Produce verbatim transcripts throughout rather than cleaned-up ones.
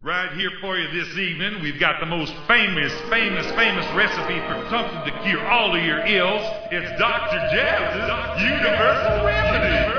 Right here for you this evening, we've got the most famous, famous, famous recipe for something to cure all of your ills. It's Doctor Jazz's Universal Remedy.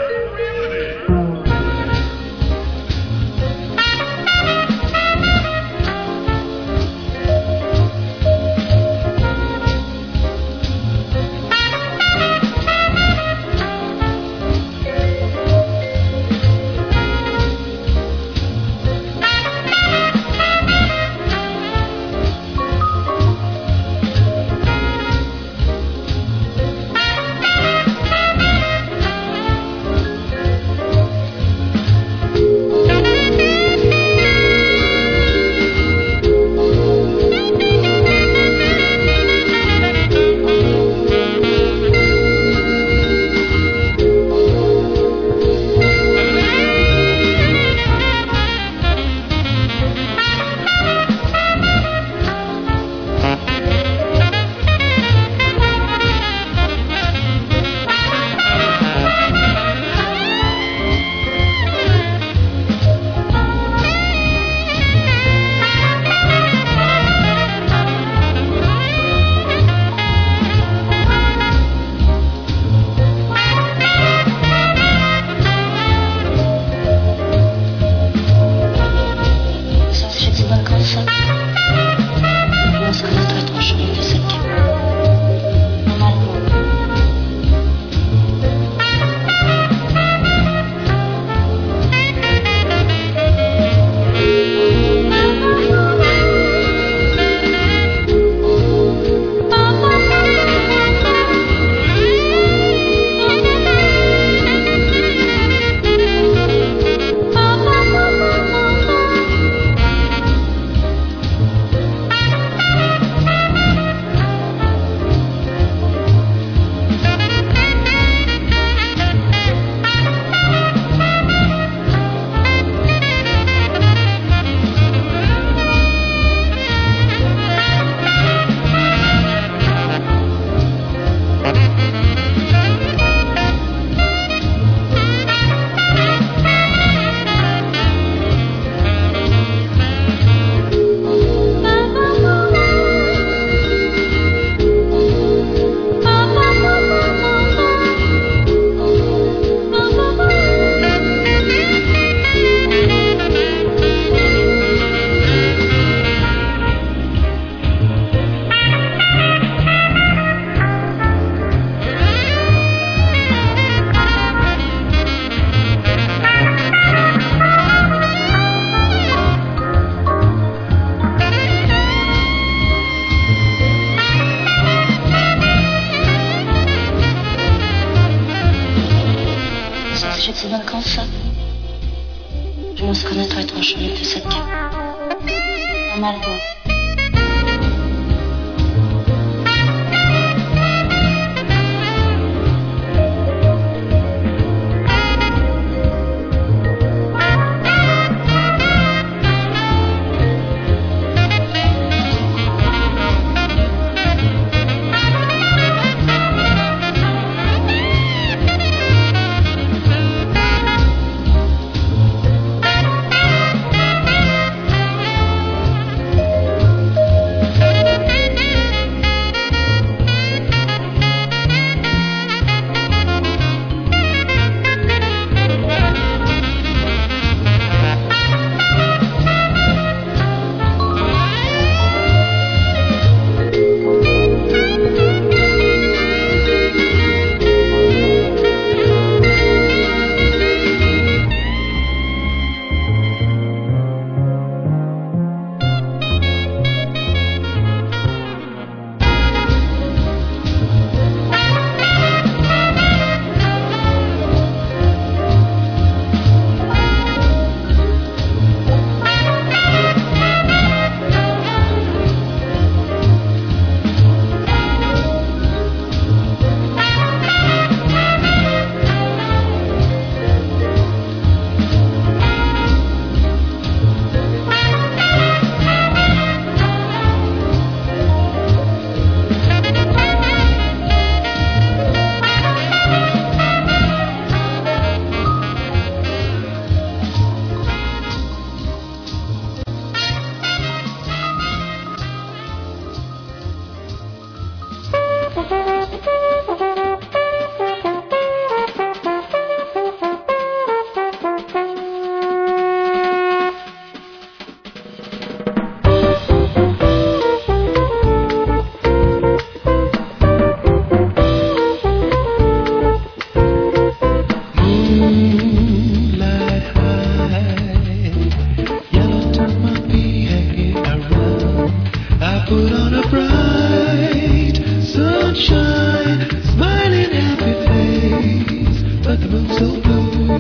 put on a bright sunshine, smiling happy face, but the moon's so blue.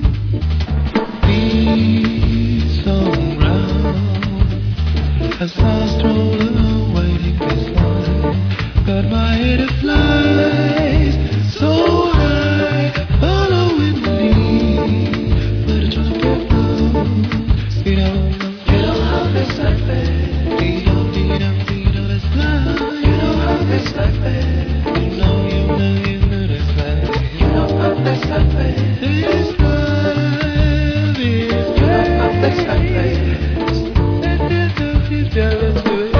Peace on ground, as I stroll along, waiting this line, but my head it flies so high, following the lead, but it's just a bit blue. You know, you know how this like that. You know, you know, you know this blind. You know how this like that. You know, you know, you know this blind. You know how this like that. This love is you know how this like that. And this love is jealous to it.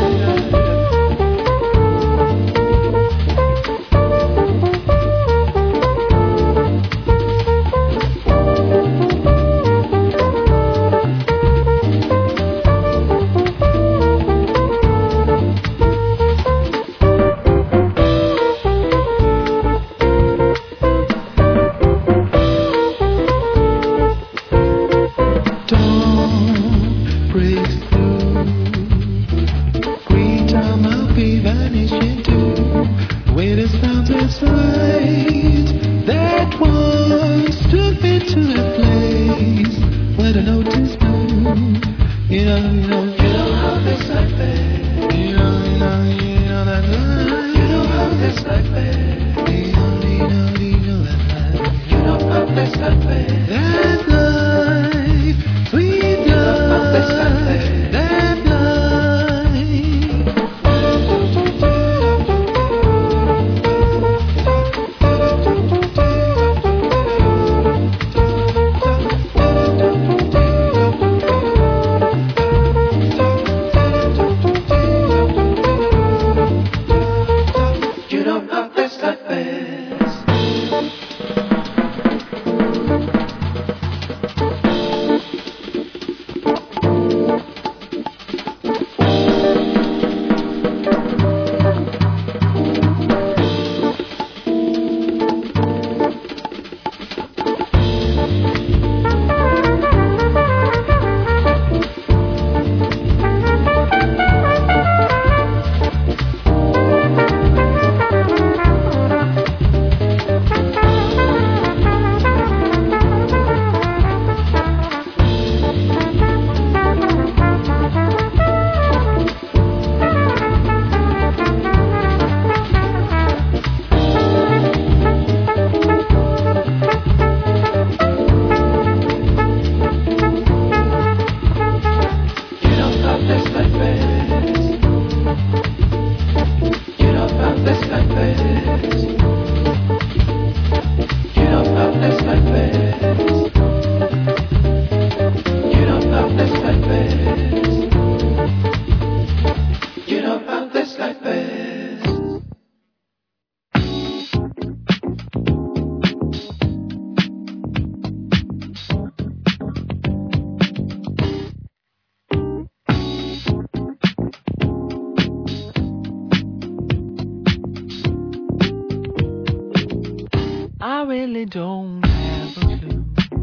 Don't have a clue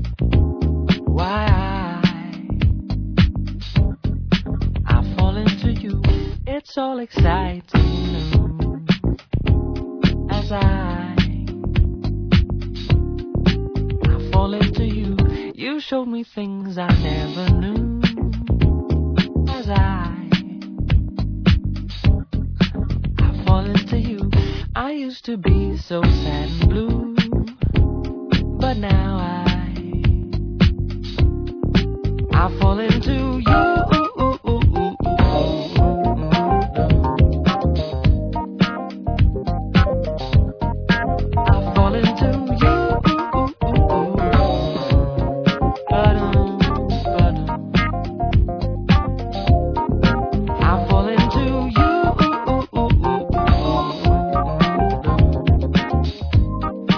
why I I fall into you. It's all exciting new as I I fall into you. You showed me things I never knew as I I fall into you. I used to be so sad and blue, but now I I fall into you. I fall into you. Ba-dum, ba-dum. I fall into you.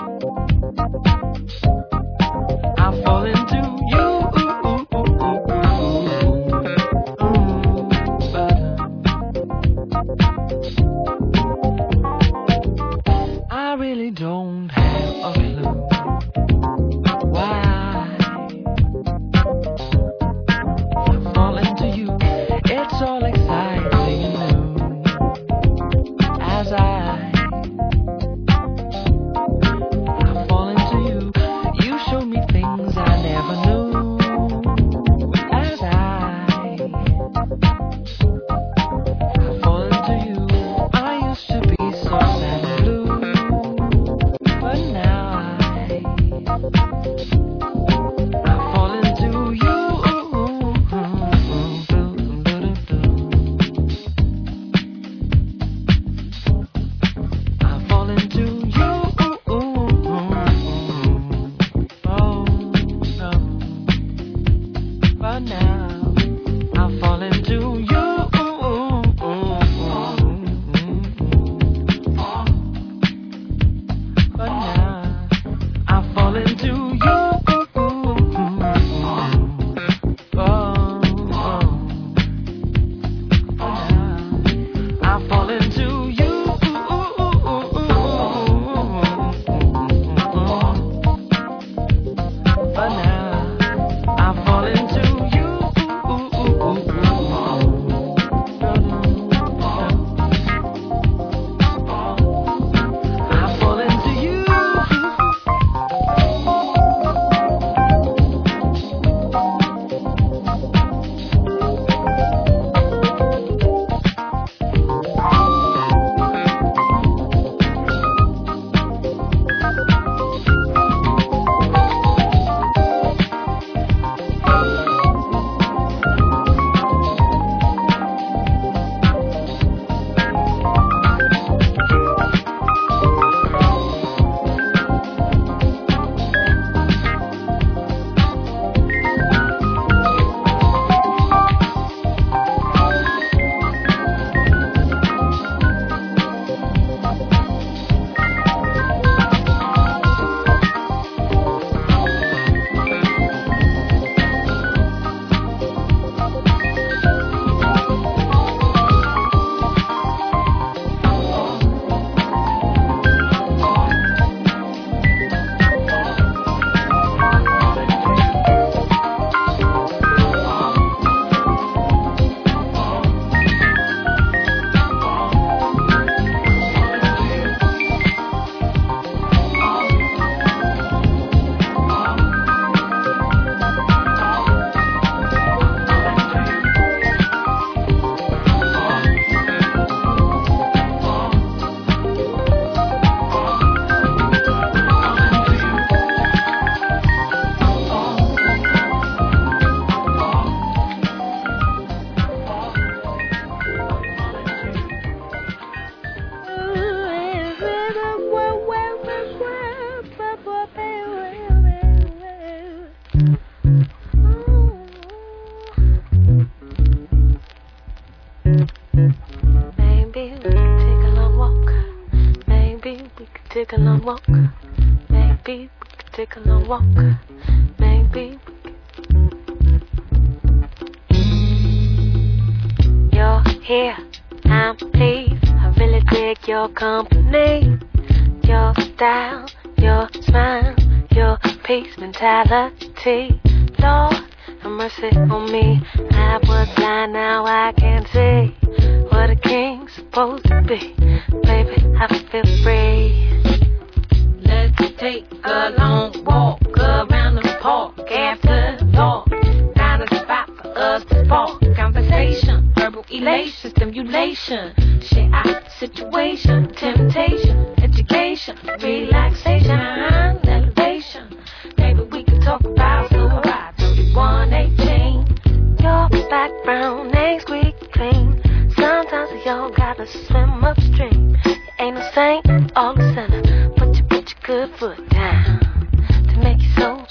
take a long walk. Maybe we could take a long walk. Maybe you're here, I'm pleased. I really dig your company. Your style, your smile, your peace mentality. Lord, have mercy on me. I was blind, now I can see what a king's supposed to be. Baby, I feel free. Let's take a long walk around the park after dark. Find a spot for us to spark conversation, verbal elation, stimulation. Share our situation, temptation, education, relaxation, elevation. Maybe we can talk about Silver Ride thirty-one eighteen. Your background ain't squeaky clean. Sometimes we all gotta swim upstream. You ain't no saint, all a sinner, but you put your good foot down to make your soul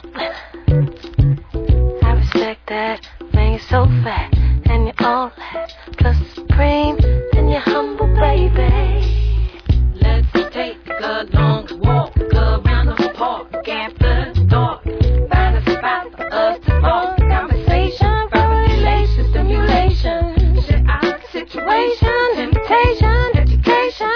splinter. I respect that, man, you're so fat, and you're all that, plus supreme, and you're humble, baby. Let's take a long walk around the park after dark. Find a spot for us to talk. Conversation, verbal elation, stimulation. Share our situation, invitation, education,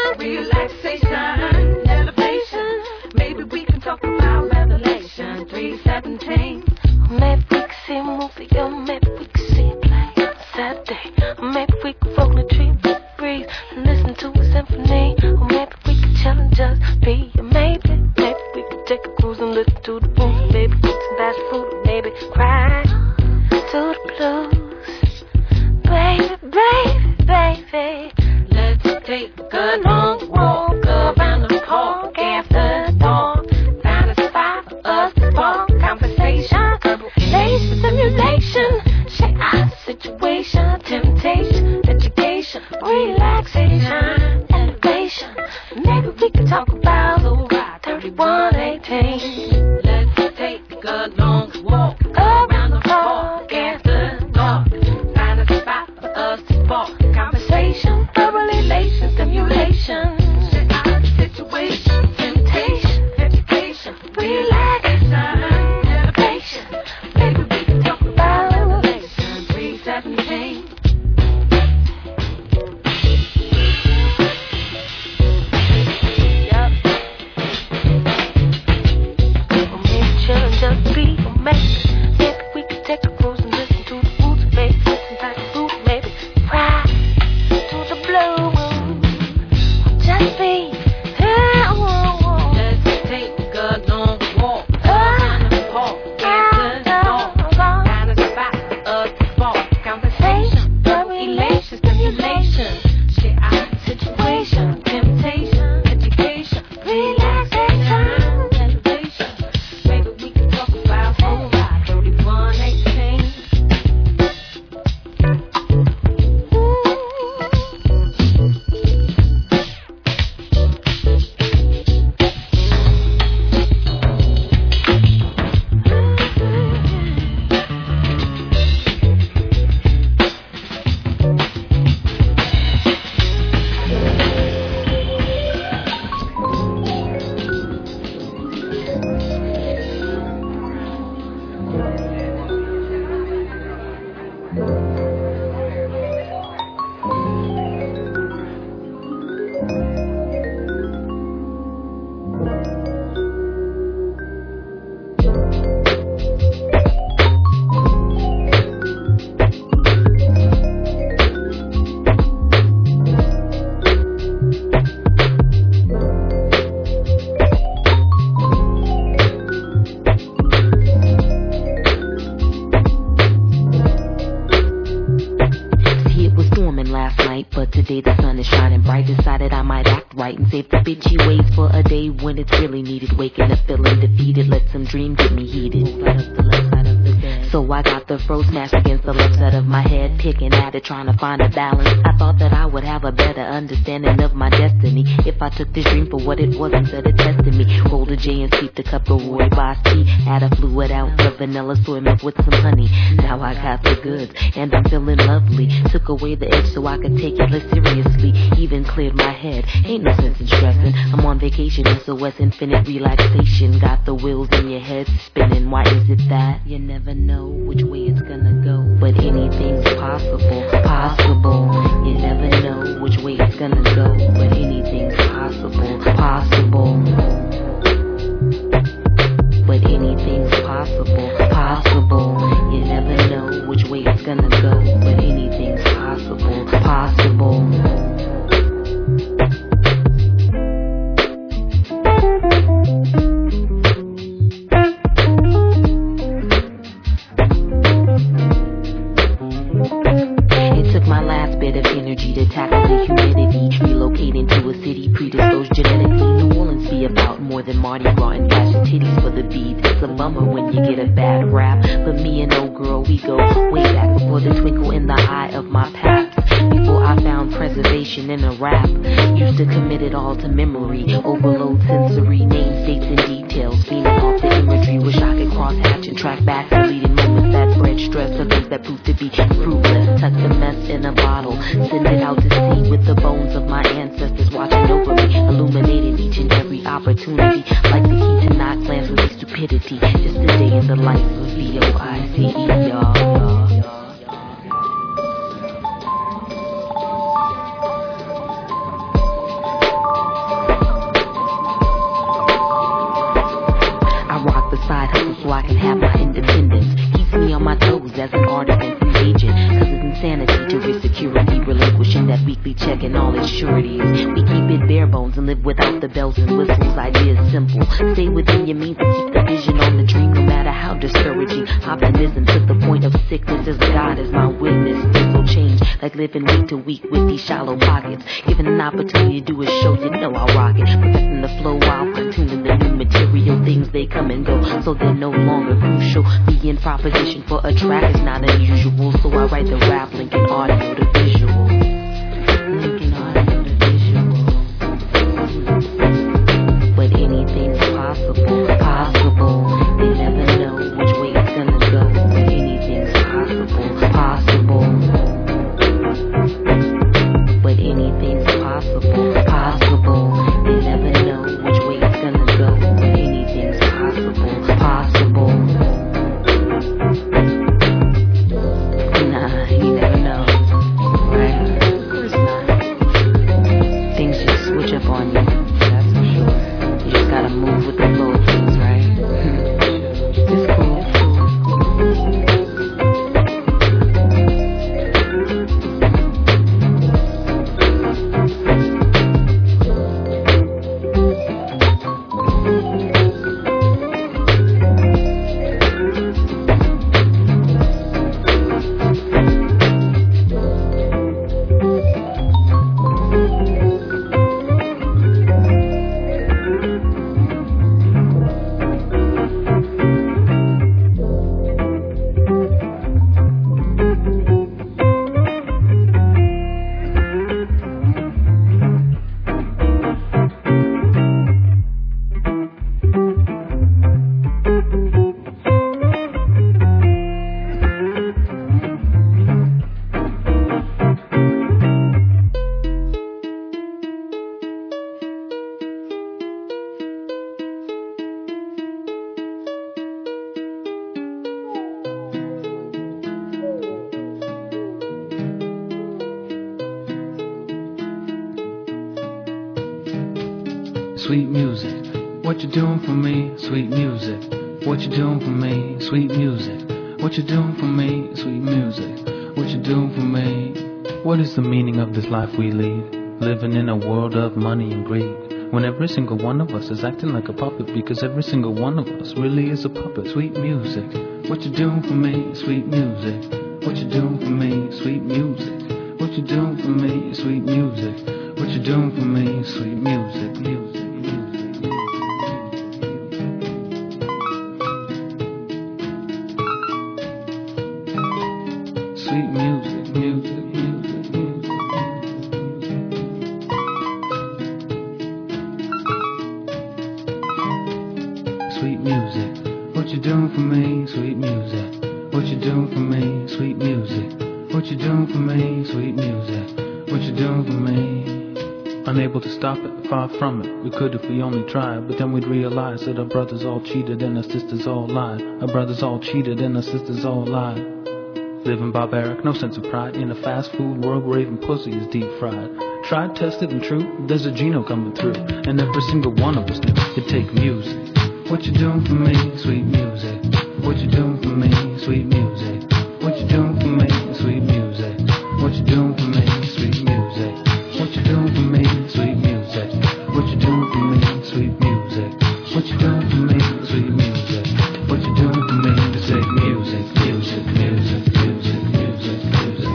relaxation, elevation. Maybe we can talk about Revelation three seventeen. Maybe we can see a movie, or maybe we can see a play on Saturday. Or maybe we can roll a tree with a breeze and listen to a symphony. Or maybe we can chill and just be. Or maybe, maybe we can take a cruise and listen to the blues. Maybe eat some fast food, or maybe cry to the blues. Baby, baby, baby, let's take a long walk around the park after dark. Find a spot for us to talk. Conversation, verbal elation, stimulation. Share our situation, temptation, education, relaxation, elevation. Maybe we can talk about the ride thirty-one eighteen. Let's take a long walk around the park after dark. Find a spot for us to spark conversation, verbal elation, stimulation. Share our situation, temptation, education, relaxation, elevation. Maybe we can talk about Revelation three seventeen. Yep. Or maybe chill and just be, or maybe, maybe we could take a cruise and listen to the roots. Maybe listen back to food, maybe cry to the blues. Or just be. Yeah, whoa, whoa. Let's take a long walk around the park after dark. Find a spot for us to spark conversation, verbal elation, stimulation. Share our situation, temptation, education, relaxation, elevation. Maybe we can talk about Silver Ride thirty-one eighteen. But today the sun is shining bright. Decided I might act right and save the bitchy ways for a day when it's really needed. Waking up feeling defeated, let some dream get me heated. Move right up the left side of the bed. So I got the fro smashed against the left side of my head, picking at it, trying to find a balance. I thought that I would have a better understanding of my destiny if I took this dream for what it was instead of testing me. Rolled a J and steeped a cup of Roy Boss tea. Add a fluid ounce of vanilla soy milk with some honey. Now I got the goods and I'm feeling lovely. Took away the edge so I could take it less seriously. Even cleared my head. Ain't no sense in stressing. I'm on vacation, S O S infinite relaxation. Got the wheels in your head spinning. Why is it that you never know which way it's gonna go? But anything's possible, possible. You never know which way it's gonna go. But anything's possible, possible. But anything's possible, possible. You never know which way it's gonna go. But anything's possible, possible. It took my last bit of energy to tackle the humidity. Relocating to a city predisposed genetically. New Orleans be about more than Mardi Gras and flashing titties for the beat. It's a bummer when you get a bad rap. But me and old girl, we go way back before the twinkle in the eye of my paps. Before I found preservation in a rap. Used to commit it all to memory. Overload sensory, names, dates, and details. Beaming off the imagery. Wish I could cross hatch and track back deleting moments that bred stress or things that proved to be fruitless. Tuck the mess in a bottle. Send it out to sea with the bones of my ancestors watching over me. Illuminating each and every opportunity. Like the key to not glance with stupidity. Just a day in the life of V O I C E, y'all. Side hustle so I can have my independence. Keeps me on my toes as an artist and free agent. Cause it's insanity to risk security, relinquishing that weekly check and all its sureties. We keep it bare bones and live without the bells and whistles. Ideas simple. Stay within your means and keep the vision on the dream, no matter how discouraging. Optimism to the point of sickness as God is my witness. Things will change like living week to week with these shallow pockets. Given an opportunity to do a show, you know I'll rock it. Protecting the flow while tuning the new material. Things they come and go, so they're no longer crucial. Being proposition for a track is not unusual, so I write the rap, linking audio to visual. Linking audio to visual. But anything's possible, possible. They never know which way it's gonna go. But anything's possible, possible. But anything's possible, possible. They never know which way it's gonna go. But anything's possible, possible. Nah, you never know, right? Of course not. Things just switch up on you, that's for sure. You just gotta move with the flow of things, right? It's cool, it's cool. Sweet music, what you doing for me? Sweet music, what you doing for me? Sweet music, what you doing for me? Sweet music, what you doing for me? What is the meaning of this life we lead? Living in a world of money and greed, when every single one of us is acting like a puppet, because every single one of us really is a puppet. Sweet music, what you doing for me? Sweet music, what you doing for me? Sweet music, what you doing for me? Sweet music, what you doing for me? Sweet music, music, music. me, sweet music. What you doing for me? Unable to stop it, far from it. We could if we only tried, but then we'd realize that our brothers all cheated and our sisters all lied. Our brothers all cheated and our sisters all lied. Living barbaric, no sense of pride, in a fast food world where even pussy is deep fried. Tried, tested, and true, there's a Geno coming through, and every single one of us knew it'd take music. What you doing for me, sweet music? What you doing for me, sweet music? What you doing for me, sweet music? What you doing for me, sweet music? What you doing for me, sweet music? What you doing for me, sweet music? What you doing for me, sweet music? What you doing for me, to say music, music, music, music, music, music.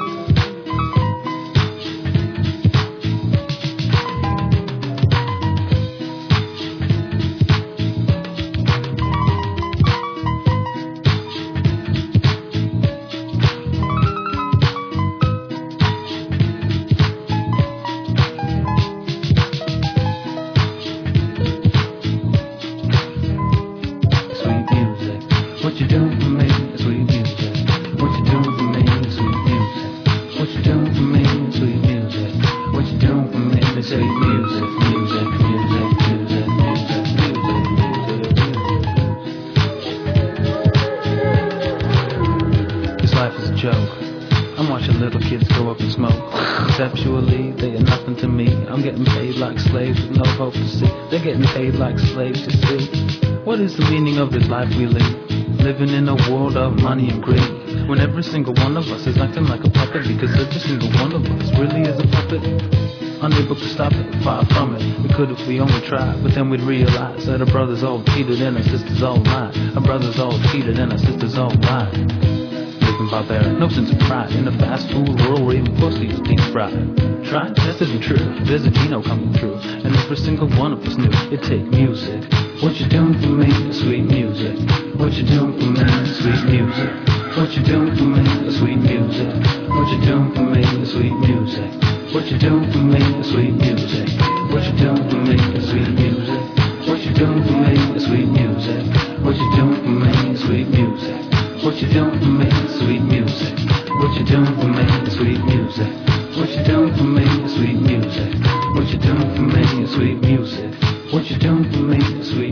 Conceptually, they are nothing to me. I'm getting paid like slaves with no hope to see. They're getting paid like slaves to see. What is the meaning of this life we live? Living in a world of money and greed, when every single one of us is acting like a puppet, because every single one of us really is a puppet. Unable to stop it, far from it. We could if we only tried, but then we'd realize that our brothers all cheated and our sisters all lied. Our brothers all cheated and our sisters all lied. Barbaric, no sense of pride, in a fast food world where even pussy is deep fried. Tried, tested, and true, there's a Geno coming through, and every single one of us knew it'd take music. What you doing for me, sweet music? What you doing for me, sweet music? What you doing for me, sweet music? What you doing for me, sweet music? What you doing for me, sweet music? What you doing for me, sweet music? What you doing for me, sweet music? What you doing for me, sweet music? What you doing for me, sweet music? What you doing for me, sweet music? What you doing for me, sweet music? What you doing for me, sweet music? What you doing for me, sweet